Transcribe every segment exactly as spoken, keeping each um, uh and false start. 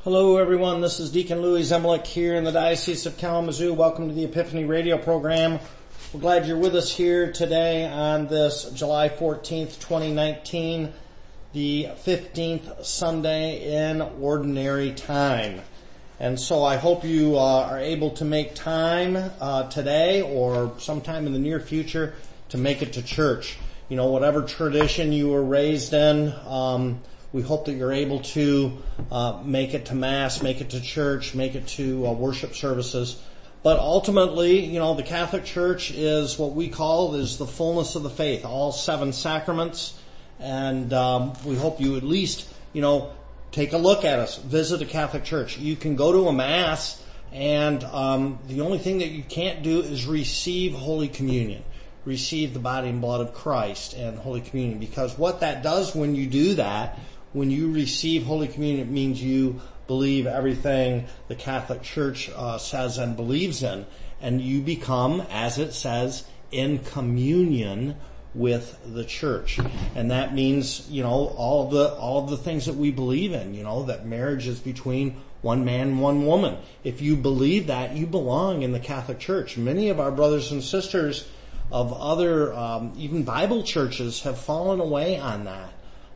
Hello everyone, this is Deacon Louis Zemlich here in the Diocese of Kalamazoo. Welcome to the Epiphany Radio program. We're glad you're with us here today on this July fourteenth, twenty nineteen, the fifteenth Sunday in Ordinary Time. And so I hope you uh, are able to make time uh, today or sometime in the near future to make it to church. You know, whatever tradition you were raised in, um, we hope that you're able to uh, make it to Mass, make it to church, make it to uh, worship services. But ultimately, you know, the Catholic Church is what we call is the fullness of the faith, all seven sacraments. And um, we hope you at least, you know, take a look at us, visit a Catholic Church. You can go to a Mass, and um, the only thing that you can't do is receive Holy Communion, receive the body and blood of Christ and Holy Communion. Because what that does when you do that, when you receive Holy Communion, it means you believe everything the Catholic Church uh, says and believes in, and you become, as it says, in communion with the Church. And that means, you know, all the all of the things that we believe in, you know, that marriage is between one man and one woman. If you believe that, you belong in the Catholic Church. Many of our brothers and sisters of other, um, even Bible churches have fallen away on that.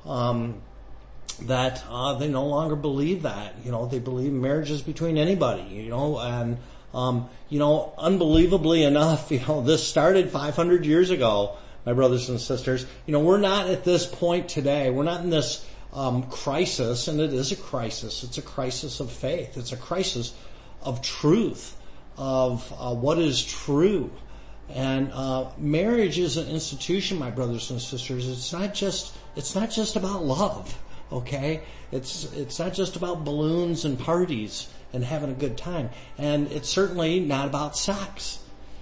Um, that uh, they no longer believe that. You know, they believe marriage is between anybody, you know, and, um, you know, unbelievably enough, you know, this started five hundred years ago, my brothers and sisters. You know, we're not at this point today. We're not in this um, crisis, and it is a crisis. It's a crisis of faith. It's a crisis of truth, of uh, what is true. And uh marriage is an institution, my brothers and sisters. It's not just it's not just about love. Okay, it's it's not just about balloons and parties and having a good time, and it's certainly not about sex.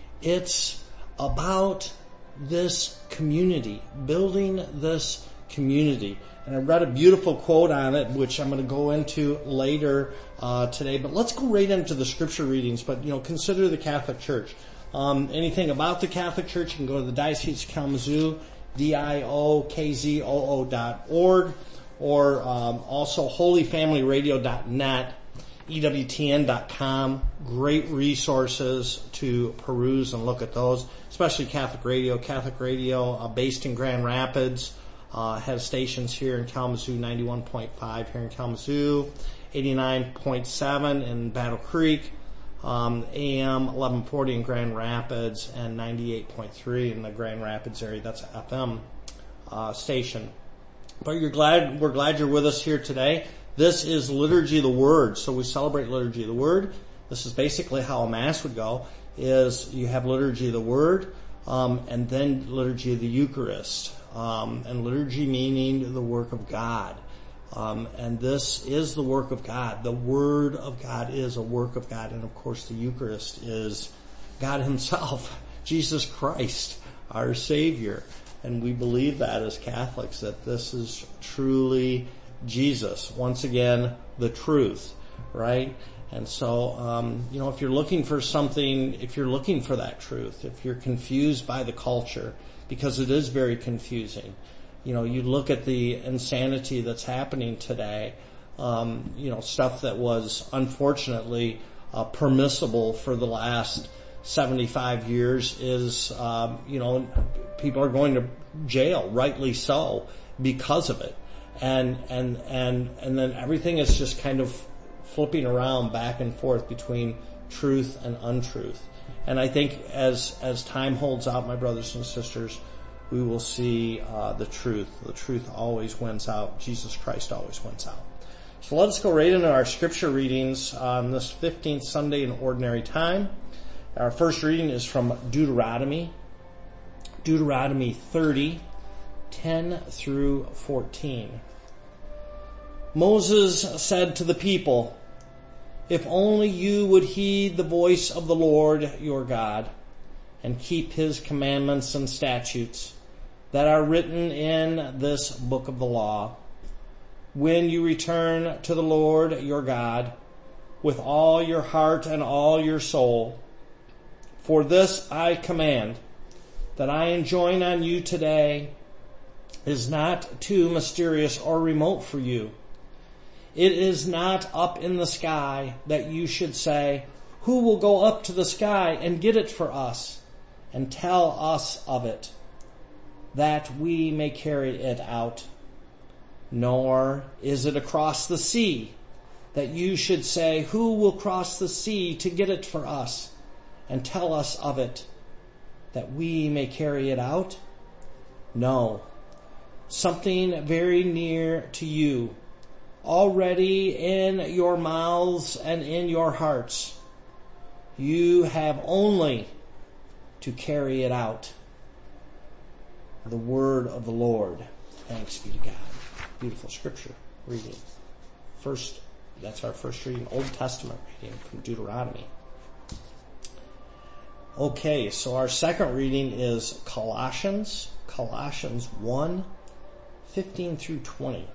It's about this community, building this community. And I read a beautiful quote on it, which I'm going to go into later uh today. But let's go right into the scripture readings. But you know, consider the Catholic Church. Um, anything about the Catholic Church, you can go to the Diocese of Kalamazoo, D I O K Z O O dot org. Or um, also holy family radio dot net, E W T N dot com. Great resources to peruse and look at those, especially Catholic Radio. Catholic Radio, uh, based in Grand Rapids, uh, has stations here in Kalamazoo, ninety-one point five here in Kalamazoo, eighty-nine point seven in Battle Creek, um, A M eleven forty in Grand Rapids, and ninety-eight point three in the Grand Rapids area. That's an F M uh, station. But you're glad, we're glad you're with us here today. This is Liturgy of the Word. So we celebrate Liturgy of the Word. This is basically how a Mass would go, is you have Liturgy of the Word, um, and then Liturgy of the Eucharist. Um, and liturgy meaning the work of God. Um, and this is the work of God. The Word of God is a work of God. And of course the Eucharist is God Himself, Jesus Christ, our Savior. And we believe that as Catholics, that this is truly Jesus. Once again, the truth, right? And so, um, you know, if you're looking for something, if you're looking for that truth, if you're confused by the culture, because it is very confusing, you know, you look at the insanity that's happening today, um, you know, stuff that was unfortunately uh, permissible for the last seventy-five years is, um, you know, people are going to jail, rightly so, because of it. And, and, and, and then everything is just kind of flipping around back and forth between truth and untruth. And I think as, as time holds out, my brothers and sisters, we will see, uh, the truth. The truth always wins out. Jesus Christ always wins out. So let us go right into our scripture readings on this fifteenth Sunday in Ordinary Time. Our first reading is from Deuteronomy, Deuteronomy thirty, ten through fourteen. Moses said to the people, "If only you would heed the voice of the Lord your God, and keep His commandments and statutes that are written in this book of the law, when you return to the Lord your God with all your heart and all your soul. For this I command, that I enjoin on you today, is not too mysterious or remote for you. It is not up in the sky that you should say, who will go up to the sky and get it for us and tell us of it, that we may carry it out? Nor is it across the sea that you should say, who will cross the sea to get it for us and tell us of it, that we may carry it out? No, something very near to you, already in your mouths and in your hearts. You have only to carry it out. The word of the Lord. Thanks be to God. Beautiful scripture reading. First, that's our first reading, Old Testament reading from Deuteronomy. Okay, so our second reading is Colossians, Colossians one, fifteen through twenty.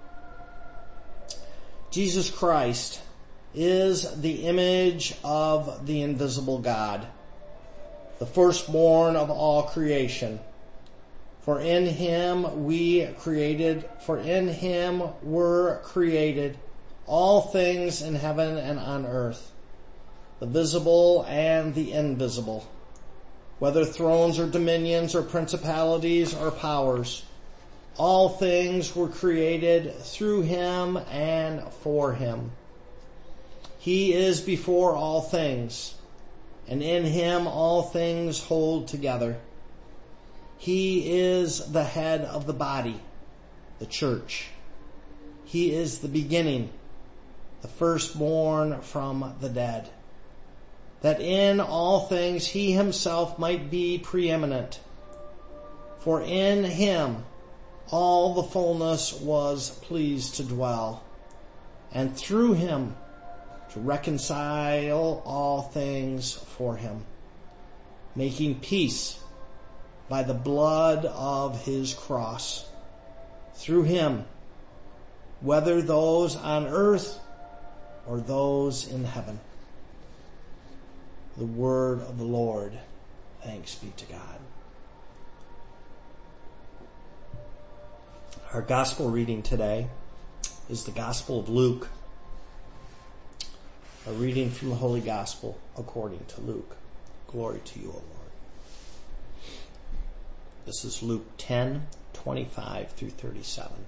Jesus Christ is the image of the invisible God, the firstborn of all creation. For in him we created, for in him were created all things in heaven and on earth, the visible and the invisible, whether thrones or dominions or principalities or powers. All things were created through him and for him. He is before all things, and in him all things hold together. He is the head of the body, the church. He is the beginning, the firstborn from the dead, that in all things he himself might be preeminent. For in him all the fullness was pleased to dwell, and through him to reconcile all things for him, making peace by the blood of his cross. Through him, whether those on earth or those in heaven. The word of the Lord. Thanks be to God. Our gospel reading today is the Gospel of Luke. A reading from the Holy Gospel according to Luke. Glory to you, O Lord. This is Luke ten, twenty-five through thirty-seven.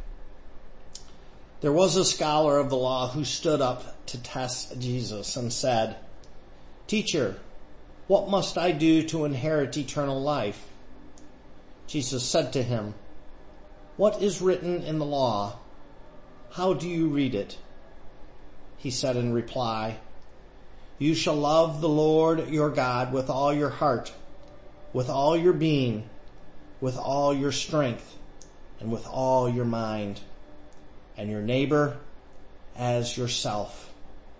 There was a scholar of the law who stood up to test Jesus and said, Teacher, what must I do to inherit eternal life? Jesus said to him, What is written in the law? How do you read it? He said in reply, You shall love the Lord your God with all your heart, with all your being, with all your strength, and with all your mind, and your neighbor as yourself.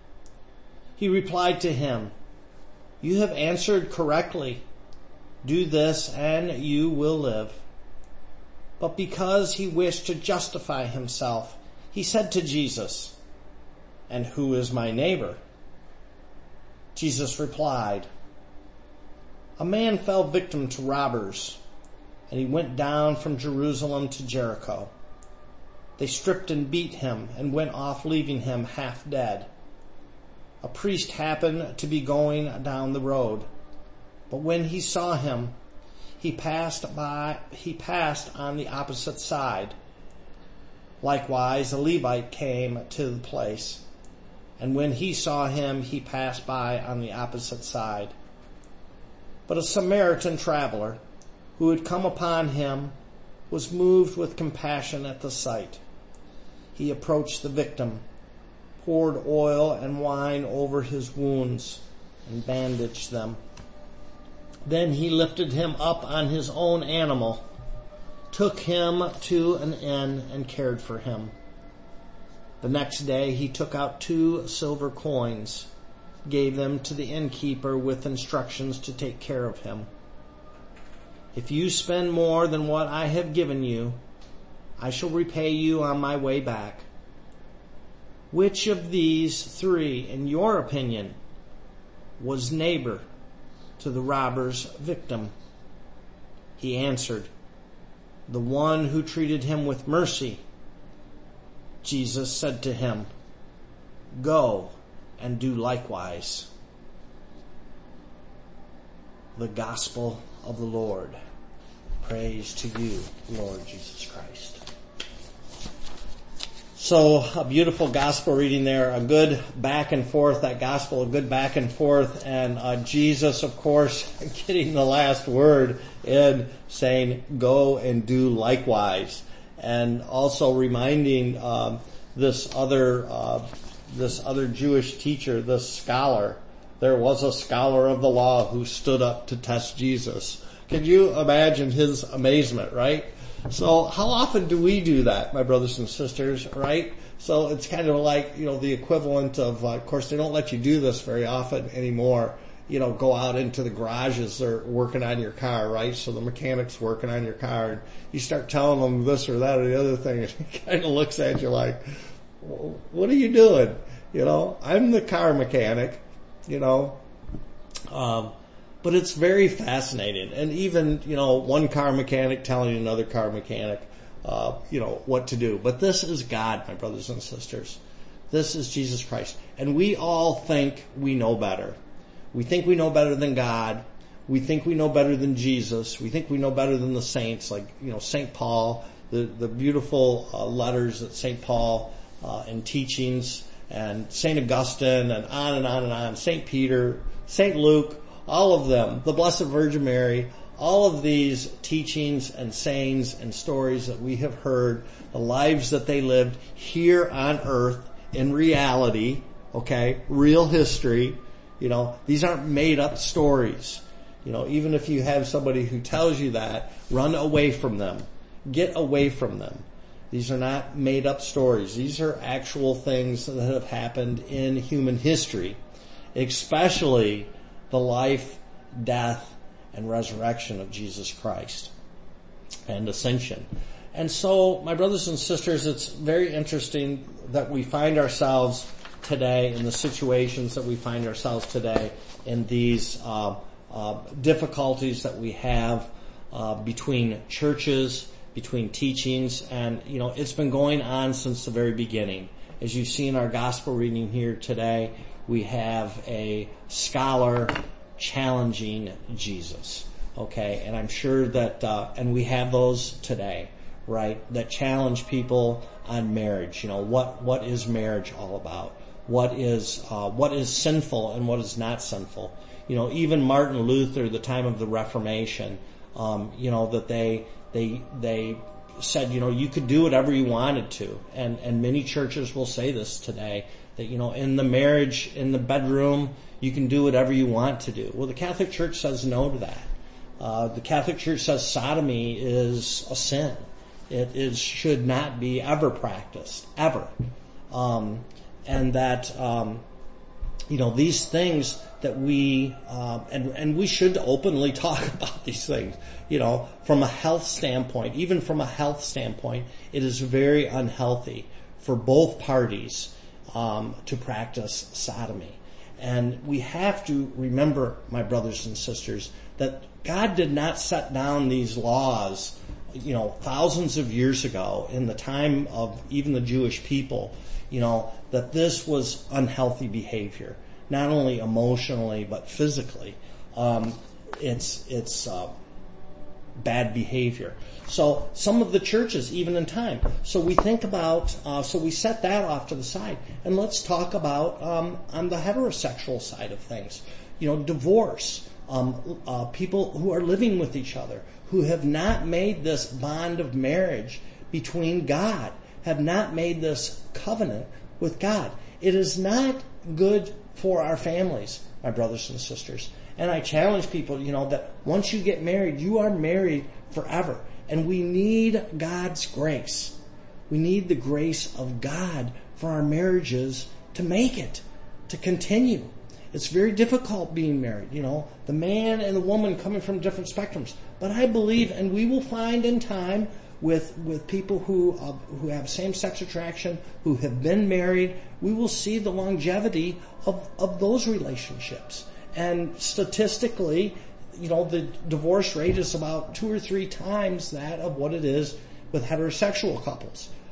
He replied to him, You have answered correctly. Do this and you will live. But because he wished to justify himself, he said to Jesus, And who is my neighbor? Jesus replied, A man fell victim to robbers, and he went down from Jerusalem to Jericho. They stripped and beat him and went off, leaving him half dead. A priest happened to be going down the road, but when he saw him, he passed by, he passed on the opposite side. Likewise, a Levite came to the place, and when he saw him, he passed by on the opposite side. But a Samaritan traveler who had come upon him was moved with compassion at the sight. He approached the victim, poured oil and wine over his wounds, and bandaged them. Then he lifted him up on his own animal, took him to an inn, and cared for him. The next day he took out two silver coins, gave them to the innkeeper with instructions to take care of him. If you spend more than what I have given you, I shall repay you on my way back. Which of these three, in your opinion, was neighbor to the robber's victim? He answered, The one who treated him with mercy. Jesus said to him, "Go and do likewise." The gospel of the Lord. Praise to you, Lord Jesus Christ. So, a beautiful gospel reading there, a good back and forth, that gospel, a good back and forth, and uh, Jesus, of course, getting the last word in saying, "Go and do likewise." And also reminding um, this other uh, this other Jewish teacher, this scholar, there was a scholar of the law who stood up to test Jesus. Can you imagine his amazement, right? So how often do we do that, my brothers and sisters, right? So it's kind of like, you know, the equivalent of, uh, of course, they don't let you do this very often anymore. You know, go out into the garages, they're working on your car, right? So the mechanic's working on your car, and you start telling them this or that or the other thing, and he kind of looks at you like, what are you doing? You know, I'm the car mechanic, you know. Um, But it's very fascinating. And even, you know, one car mechanic telling another car mechanic, uh, you know, what to do. But this is God, my brothers and sisters. This is Jesus Christ. And we all think we know better. We think we know better than God. We think we know better than Jesus. We think we know better than the saints, like, you know, Saint Paul, the, the beautiful uh, letters that Saint Paul uh, and teachings, and Saint Augustine, and on and on and on, Saint Peter, Saint Luke, all of them, the Blessed Virgin Mary, all of these teachings and sayings and stories that we have heard, the lives that they lived here on earth in reality, okay, real history, you know, these aren't made up stories. You know, even if you have somebody who tells you that, run away from them. Get away from them. These are not made up stories. These are actual things that have happened in human history, especially the life, death, and resurrection of Jesus Christ and ascension. And so, my brothers and sisters, it's very interesting that we find ourselves today in the situations that we find ourselves today in these uh, uh, difficulties that we have uh, between churches, between teachings, and, you know, it's been going on since the very beginning. As you see in our gospel reading here today, we have a scholar challenging Jesus, okay? And I'm sure that, uh, and we have those today, right? That challenge people on marriage. You know, what, what is marriage all about? What is, uh, what is sinful and what is not sinful? You know, even Martin Luther, the time of the Reformation, um, you know, that they, they, they said, you know, you could do whatever you wanted to. And, and many churches will say this today, that, you know, in the marriage, in the bedroom, you can do whatever you want to do. Well, the Catholic Church says no to that. Uh, the Catholic Church says sodomy is a sin. It is, should not be ever practiced, ever. Um, and that, um, you know, these things that we, um, and, and we should openly talk about these things, you know, from a health standpoint, even from a health standpoint, it is very unhealthy for both parties Um, to practice sodomy. And we have to remember, my brothers and sisters, that God did not set down these laws, you know, thousands of years ago in the time of even the Jewish people, you know, that this was unhealthy behavior, not only emotionally but physically. Um, it's, it's, uh, bad behavior. So some of the churches, even in time. So we think about, uh, so we set that off to the side. And let's talk about, um, on the heterosexual side of things. You know, divorce. Um, uh, people who are living with each other, who have not made this bond of marriage between God, have not made this covenant with God. It is not good for our families, my brothers and sisters. And I challenge people, you know, that once you get married, you are married forever. And we need God's grace. We need the grace of God for our marriages to make it, to continue. It's very difficult being married, you know, the man and the woman coming from different spectrums. But I believe, and we will find in time with with people who uh, who have same-sex attraction, who have been married, we will see the longevity of, of those relationships. And statistically, you know, the divorce rate is about two or three times that of what it is with heterosexual couples.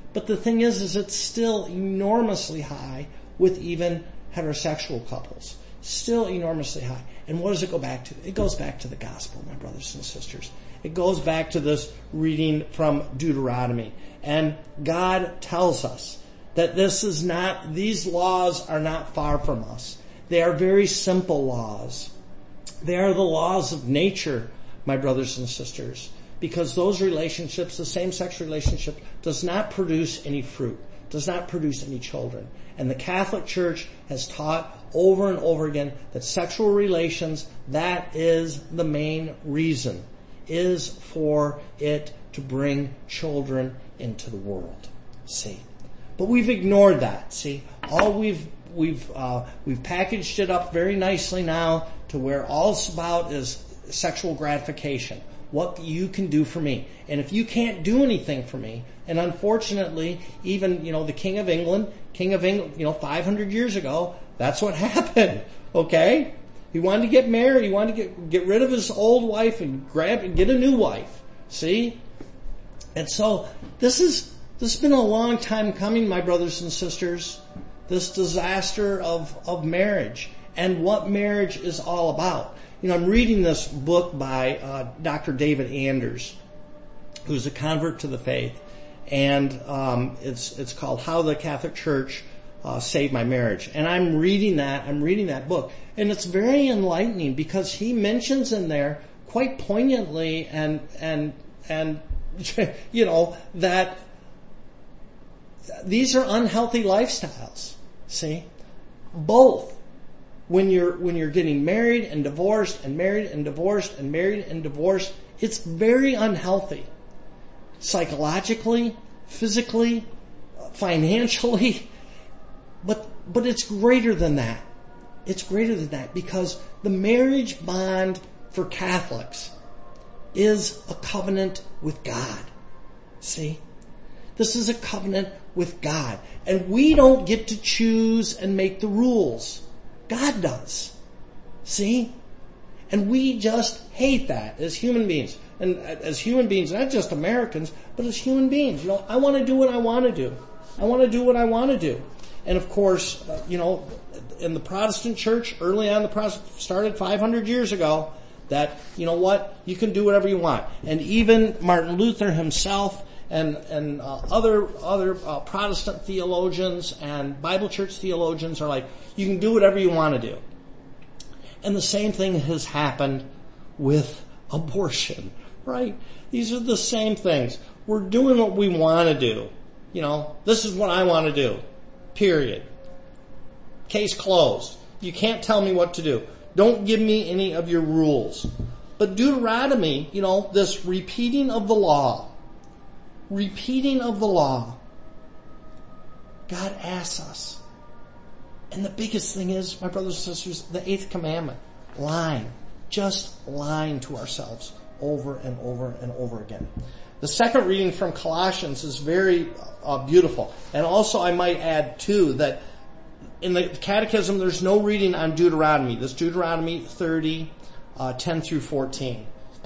But the thing is, is it's still enormously high with even heterosexual couples. Still enormously high. And what does it go back to? It goes back to the gospel, my brothers and sisters. It goes back to this reading from Deuteronomy. And God tells us that this is not, these laws are not far from us. They are very simple laws. They are the laws of nature, my brothers and sisters, because those relationships, the same-sex relationship, does not produce any fruit, does not produce any children. And the Catholic Church has taught over and over again that sexual relations, that is the main reason, is for it to bring children into the world. See? But we've ignored that. See? All we've we've uh, we've packaged it up very nicely now to where all it's about is sexual gratification. What you can do for me. And if you can't do anything for me, and unfortunately, even, you know, the King of England, King of England, you know, five hundred years ago, that's what happened. Okay? He wanted to get married. He wanted to get, get rid of his old wife and grab and get a new wife. See? And so, this is, this has been a long time coming, my brothers and sisters. This disaster of, of marriage and what marriage is all about. You know, I'm reading this book by uh, Doctor David Anders, who's a convert to the faith, and um, it's it's called How the Catholic Church uh, Saved My Marriage. And I'm reading that. I'm reading that book, and it's very enlightening because he mentions in there quite poignantly and and and you know that these are unhealthy lifestyles. See, both. When you're, when you're getting married and divorced and married and divorced and married and divorced, it's very unhealthy. Psychologically, physically, financially. But, but it's greater than that. It's greater than that because the marriage bond for Catholics is a covenant with God. See? This is a covenant with God. And we don't get to choose and make the rules. God does. See? And we just hate that as human beings. And as human beings, not just Americans, but as human beings. You know, I want to do what I want to do. I want to do what I want to do. And of course, uh, you know, in the Protestant church, early on, the Protestant started five hundred years ago, that, you know what, you can do whatever you want. And even Martin Luther himself and and uh, other other uh, Protestant theologians and Bible church theologians are like, you can do whatever you want to do. And the same thing has happened with abortion, right? These are the same things. We're doing what we want to do. You know, this is what I want to do. Period. Case closed. You can't tell me what to do. Don't give me any of your rules. But Deuteronomy, you know, this repeating of the law, repeating of the law, God asks us. And the biggest thing is, my brothers and sisters, the eighth commandment, lying. Just lying to ourselves over and over and over again. The second reading from Colossians is very uh, beautiful. And also I might add too that in the Catechism there's no reading on Deuteronomy. This Deuteronomy thirty, uh, ten through fourteen.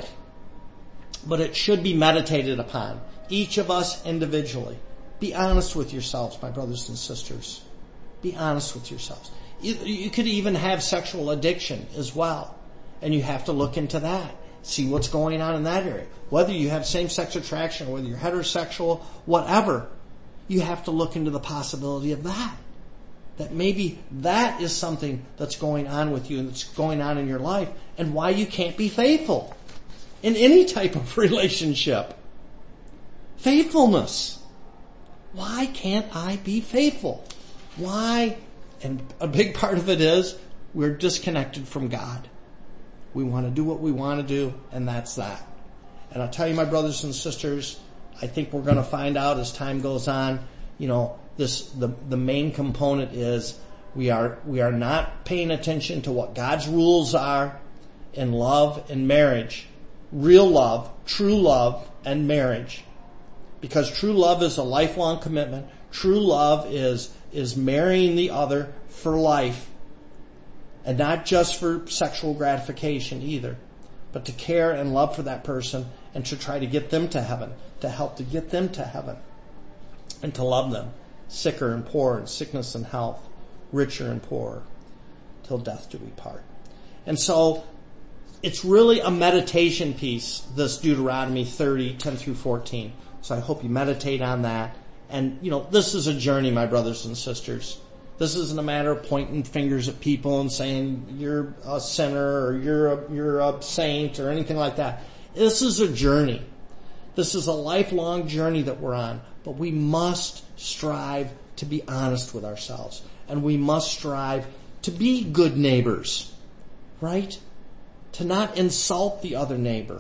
But it should be meditated upon. Each of us individually. Be honest with yourselves, my brothers and sisters. Be honest with yourselves. You, you could even have sexual addiction as well. And you have to look into that. See what's going on in that area. Whether you have same-sex attraction, whether you're heterosexual, whatever, you have to look into the possibility of that. That maybe that is something that's going on with you and that's going on in your life and why you can't be faithful in any type of relationship. Faithfulness. Why can't I be faithful? Why? And a big part of it is we're disconnected from God. We want to do what we want to do, and that's that. And I'll tell you, my brothers and sisters, I think we're going to find out as time goes on, you know, this, the, the main component is we are, we are not paying attention to what God's rules are in love and marriage. Real love, true love, and marriage. Because true love is a lifelong commitment. True love is, is marrying the other for life. And not just for sexual gratification either, but to care and love for that person and to try to get them to heaven, to help to get them to heaven. and to love them, sicker and poor, in sickness and health, richer and poorer, till death do we part. And so it's really a meditation piece, this Deuteronomy thirty, ten through fourteen. So I hope you meditate on that. And, you know, this is a journey, my brothers and sisters. This isn't a matter of pointing fingers at people and saying you're a sinner or you're a, you're a saint or anything like that. This is a journey. This is a lifelong journey that we're on. But we must strive to be honest with ourselves. And we must strive to be good neighbors, right? To not insult the other neighbor,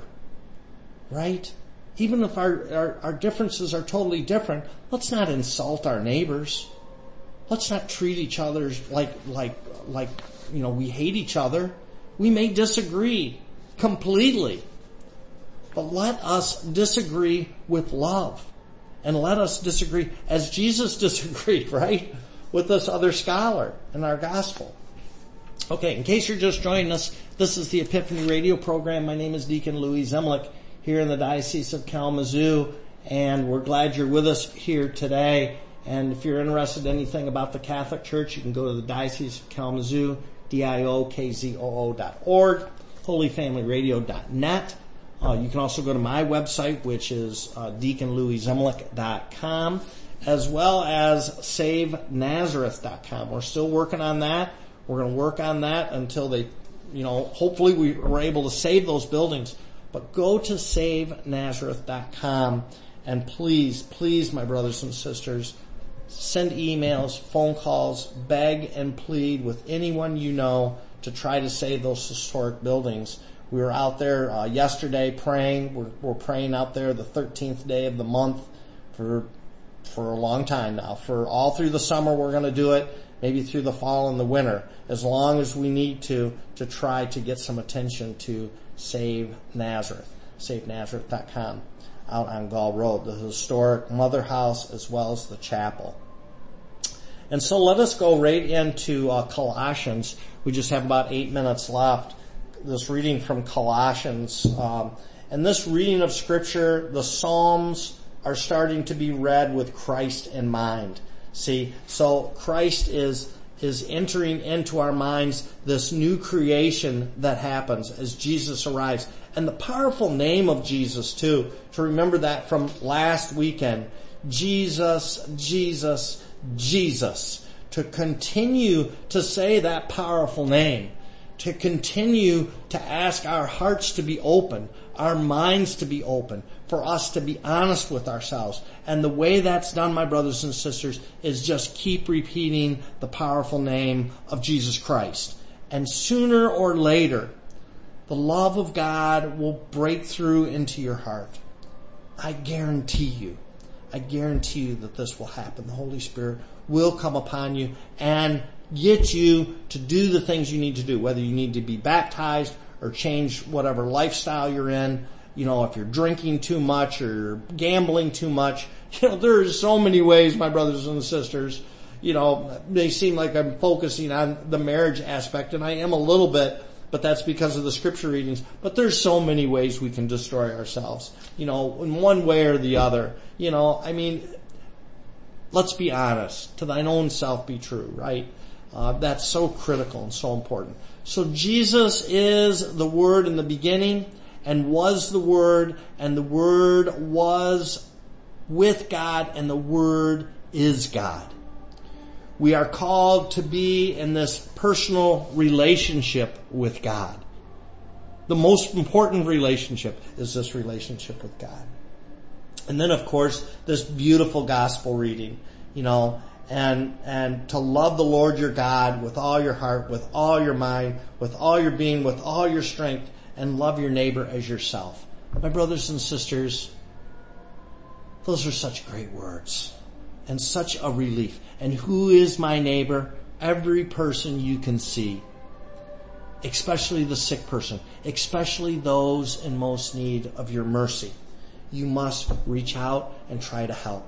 right? Even if our, our, our differences are totally different, let's not insult our neighbors. Let's not treat each other like, like, like, you know, we hate each other. We may disagree completely, but let us disagree with love. And let us disagree as Jesus disagreed, right? With this other scholar in our gospel. Okay, in case you're just joining us, this is the Epiphany Radio program. My name is Deacon Louis Zemlich here in the Diocese of Kalamazoo, and we're glad you're with us here today. And if you're interested in anything about the Catholic Church, you can go to the Diocese of Kalamazoo, D I O K Z O O dot org, holy family radio dot net. Uh, you can also go to my website, which is uh, deacon louis zemlich dot com, as well as save nazareth dot com. We're still working on that. We're going to work on that until they, you know, hopefully we were able to save those buildings. But go to save nazareth dot com, and please, please, my brothers and sisters, send emails, phone calls, beg and plead with anyone you know to try to save those historic buildings. We were out there uh, yesterday praying. We're, we're praying out there the thirteenth day of the month for for a long time now. For all through the summer we're going to do it, maybe through the fall and the winter, as long as we need to, to try to get some attention to Save Nazareth, save nazareth dot com, out on Gall Road, the historic Mother House as well as the chapel. And so let us go right into uh, Colossians. We just have about eight minutes left. This reading from Colossians. Um, and this reading of Scripture, the Psalms are starting to be read with Christ in mind. See, so Christ is is entering into our minds this new creation that happens as Jesus arrives. And the powerful name of Jesus, too, to remember that from last weekend. Jesus, Jesus, Jesus. To continue to say that powerful name. To continue to ask our hearts to be open, our minds to be open, for us to be honest with ourselves. And the way that's done, my brothers and sisters, is just keep repeating the powerful name of Jesus Christ. And sooner or later, the love of God will break through into your heart. I guarantee you, I guarantee you that this will happen. The Holy Spirit will come upon you and get you to do the things you need to do, whether you need to be baptized or change whatever lifestyle you're in. You know, if you're drinking too much or gambling too much, you know, there's so many ways, my brothers and sisters. You know, they seem like I'm focusing on the marriage aspect, and I am a little bit, but that's because of the scripture readings. But there's so many ways we can destroy ourselves, you know, in one way or the other. You know, I mean, let's be honest. To thine own self be true, right? Uh, that's so critical and so important. So Jesus is the Word in the beginning, and was the Word, and the Word was with God, and the Word is God. We are called to be in this personal relationship with God. The most important relationship is this relationship with God. And then, of course, this beautiful gospel reading, you know, and and to love the Lord your God with all your heart, with all your mind, with all your being, with all your strength, and love your neighbor as yourself. My brothers and sisters, those are such great words and such a relief. And who is my neighbor? Every person you can see, especially the sick person, especially those in most need of your mercy. You must reach out and try to help.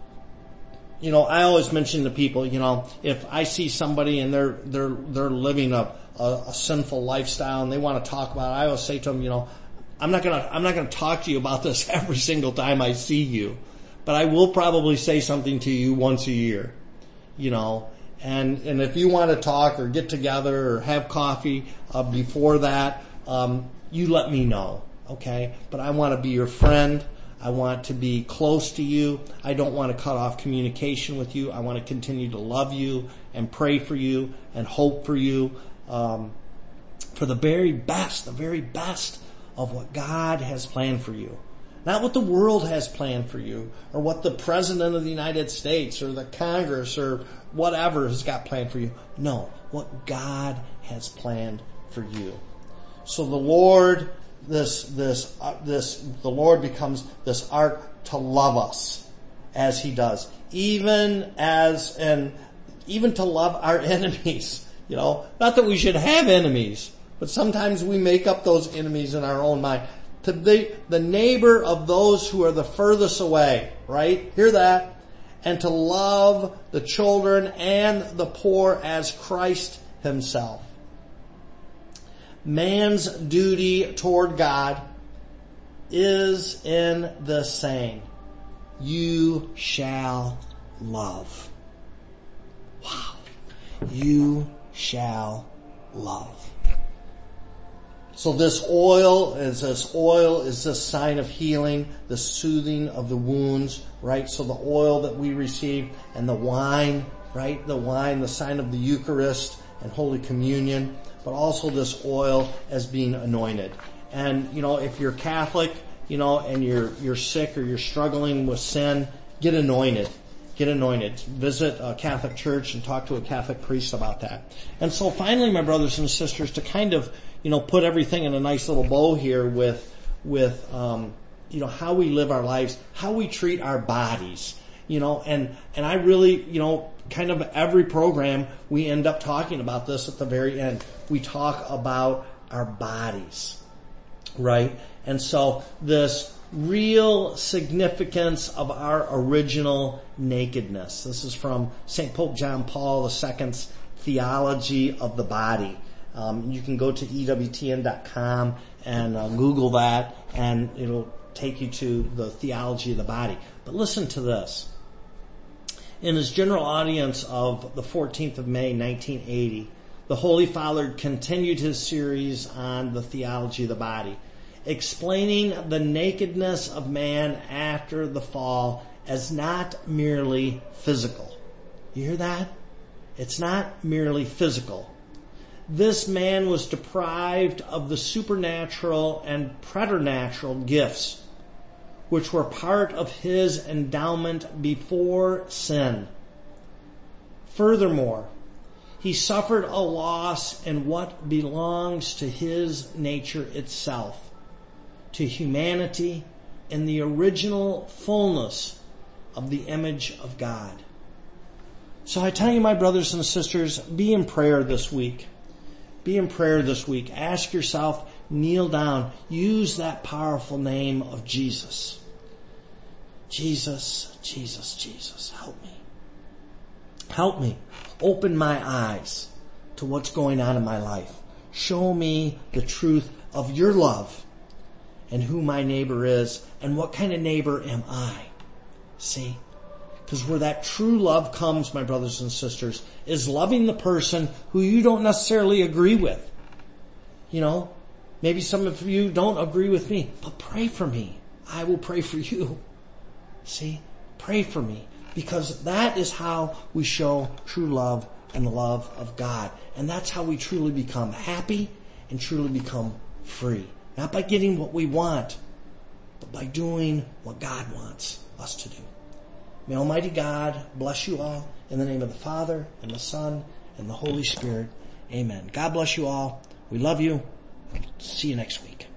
You know, I always mention to people, you know, if I see somebody and they're they're they're living a, a, a sinful lifestyle and they want to talk about it, I always say to them, you know, I'm not gonna I'm not gonna talk to you about this every single time I see you, but I will probably say something to you once a year, you know, and, and if you want to talk or get together or have coffee, uh, before that, um, you let me know, okay? But I want to be your friend. I want to be close to you. I don't want to cut off communication with you. I want to continue to love you and pray for you and hope for you, um, for the very best, the very best of what God has planned for you. Not what the world has planned for you, or what the President of the United States or the Congress or whatever has got planned for you. No, what God has planned for you. So the Lord, this, this, uh, this, the Lord becomes this ark to love us as He does. Even as, and even to love our enemies. You know, not that we should have enemies, but sometimes we make up those enemies in our own mind. To be the neighbor of those who are the furthest away, right? Hear that? And to love the children and the poor as Christ Himself. Man's duty toward God is in the saying, you shall love. Wow. You shall love. So this oil is this oil is this sign of healing, the soothing of the wounds, right? So the oil that we receive and the wine, right? The wine, the sign of the Eucharist and Holy Communion, but also this oil as being anointed. And, you know, if you're Catholic, you know, and you're, you're sick or you're struggling with sin, get anointed. Get anointed. Visit a Catholic church and talk to a Catholic priest about that. And so finally, my brothers and sisters, to kind of, you know, put everything in a nice little bow here with, with, um, you know, how we live our lives, how we treat our bodies, you know, and, and I really, you know, kind of every program we end up talking about this at the very end. We talk about our bodies, right? And so this real significance of our original nakedness. This is from Saint Pope John Paul the Second's Theology of the Body. Um, you can go to E W T N dot com and uh, Google that, and it'll take you to the theology of the body. But listen to this. In his general audience of the fourteenth of May, nineteen eighty, the Holy Father continued his series on the theology of the body, explaining the nakedness of man after the fall as not merely physical. You hear that? It's not merely physical. This man was deprived of the supernatural and preternatural gifts, which were part of his endowment before sin. Furthermore, he suffered a loss in what belongs to his nature itself, to humanity in the original fullness of the image of God. So I tell you, my brothers and sisters, be in prayer this week. Be in prayer this week. Ask yourself, kneel down, use that powerful name of Jesus. Jesus, Jesus, Jesus, help me. Help me. Open my eyes to what's going on in my life. Show me the truth of your love and who my neighbor is and what kind of neighbor am I. See? Because where that true love comes, my brothers and sisters, is loving the person who you don't necessarily agree with. You know, maybe some of you don't agree with me, but pray for me. I will pray for you. See? Pray for me. Because that is how we show true love and the love of God. And that's how we truly become happy and truly become free. Not by getting what we want, but by doing what God wants us to do. May Almighty God bless you all in the name of the Father and the Son and the Holy Spirit. Amen. God bless you all. We love you. See you next week.